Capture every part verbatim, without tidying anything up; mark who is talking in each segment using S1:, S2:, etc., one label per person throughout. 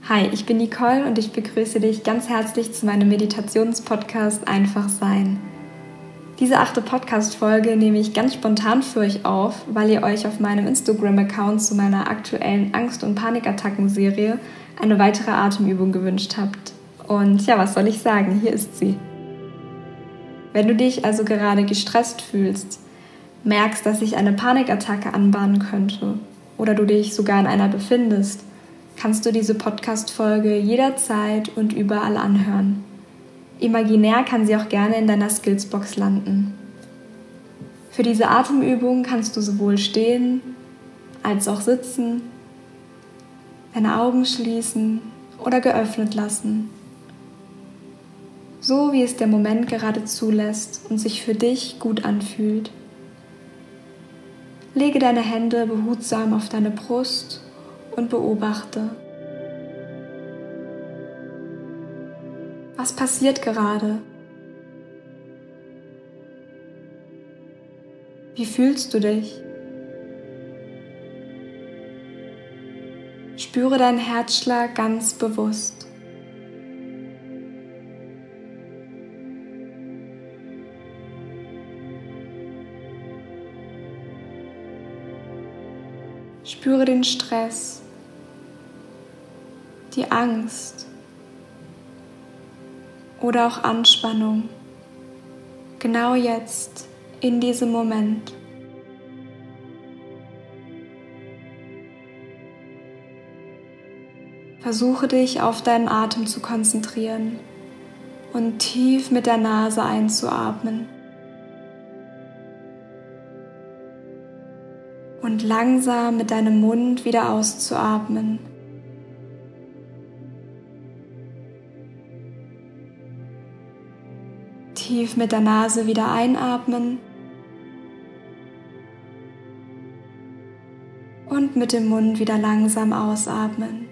S1: Hi, ich bin Nicole und ich begrüße dich ganz herzlich zu meinem Meditationspodcast Einfach Sein. Diese achte Podcast-Folge nehme ich ganz spontan für euch auf, weil ihr euch auf meinem Instagram-Account zu meiner aktuellen Angst- und Panikattacken-Serie eine weitere Atemübung gewünscht habt. Und ja, was soll ich sagen? Hier ist sie. Wenn du dich also gerade gestresst fühlst, merkst, dass sich eine Panikattacke anbahnen könnte oder du dich sogar in einer befindest, kannst du diese Podcast-Folge jederzeit und überall anhören. Imaginär kann sie auch gerne in deiner Skillsbox landen. Für diese Atemübung kannst du sowohl stehen als auch sitzen, deine Augen schließen oder geöffnet lassen. So wie es der Moment gerade zulässt und sich für dich gut anfühlt. Lege deine Hände behutsam auf deine Brust und beobachte. Was passiert gerade? Wie fühlst du dich? Spüre deinen Herzschlag ganz bewusst. Spüre den Stress, die Angst oder auch Anspannung, genau jetzt, in diesem Moment. Versuche dich auf deinen Atem zu konzentrieren und tief mit der Nase einzuatmen und langsam mit deinem Mund wieder auszuatmen. Tief mit der Nase wieder einatmen und mit dem Mund wieder langsam ausatmen.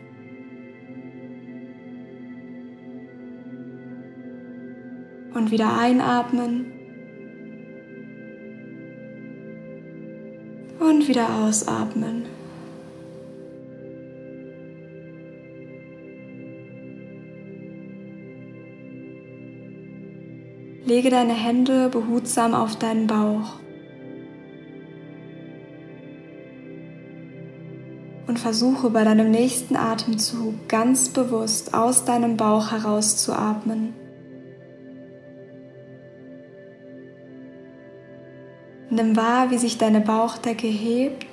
S1: Und wieder einatmen und wieder ausatmen. Lege deine Hände behutsam auf deinen Bauch und versuche bei deinem nächsten Atemzug ganz bewusst aus deinem Bauch heraus zu atmen. Nimm wahr, wie sich deine Bauchdecke hebt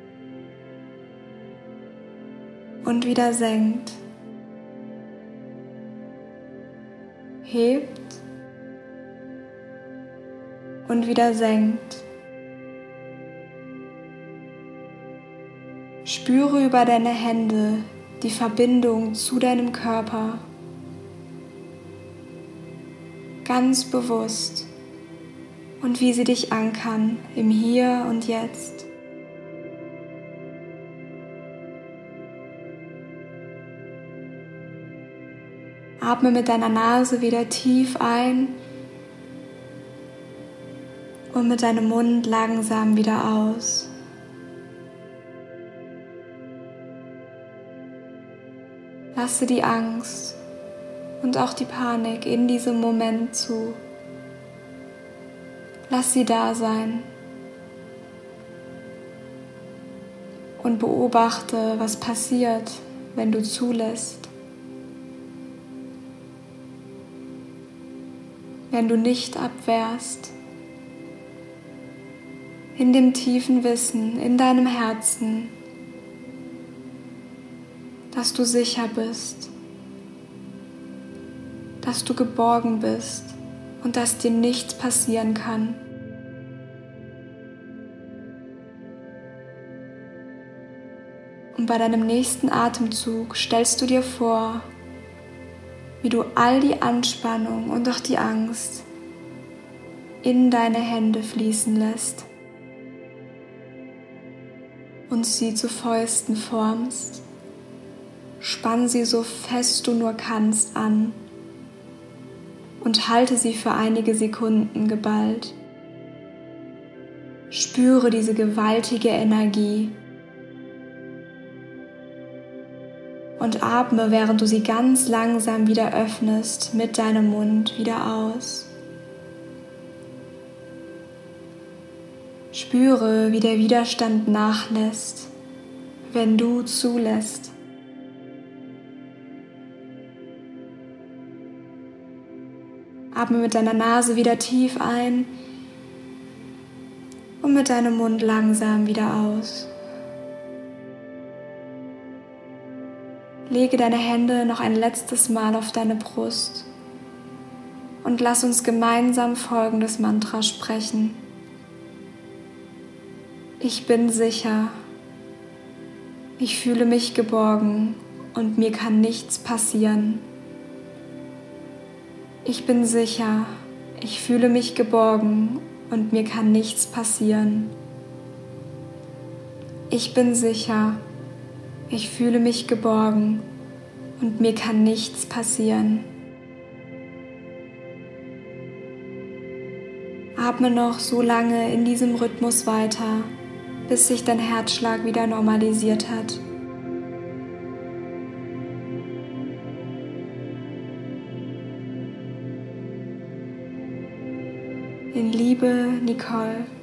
S1: und wieder senkt. Hebt und wieder senkt. Spüre über deine Hände die Verbindung zu deinem Körper. Ganz bewusst. Und wie sie dich ankern im Hier und Jetzt. Atme mit deiner Nase wieder tief ein und mit deinem Mund langsam wieder aus. Lasse die Angst und auch die Panik in diesem Moment zu. Lass sie da sein und beobachte, was passiert, wenn du zulässt. Wenn du nicht abwehrst, in dem tiefen Wissen, in deinem Herzen, dass du sicher bist, dass du geborgen bist und dass dir nichts passieren kann. Und bei deinem nächsten Atemzug stellst du dir vor, wie du all die Anspannung und auch die Angst in deine Hände fließen lässt und sie zu Fäusten formst. Spann sie so fest du nur kannst an und halte sie für einige Sekunden geballt. Spüre diese gewaltige Energie Und atme, während du sie ganz langsam wieder öffnest, mit deinem Mund wieder aus. Spüre, wie der Widerstand nachlässt, wenn du zulässt. Atme mit deiner Nase wieder tief ein und mit deinem Mund langsam wieder aus. Lege deine Hände noch ein letztes Mal auf deine Brust und lass uns gemeinsam folgendes Mantra sprechen. Ich bin sicher, ich fühle mich geborgen und mir kann nichts passieren. Ich bin sicher, ich fühle mich geborgen und mir kann nichts passieren. Ich bin sicher, ich fühle mich geborgen und mir kann nichts passieren. Atme noch so lange in diesem Rhythmus weiter, bis sich dein Herzschlag wieder normalisiert hat. In Liebe, Nicole.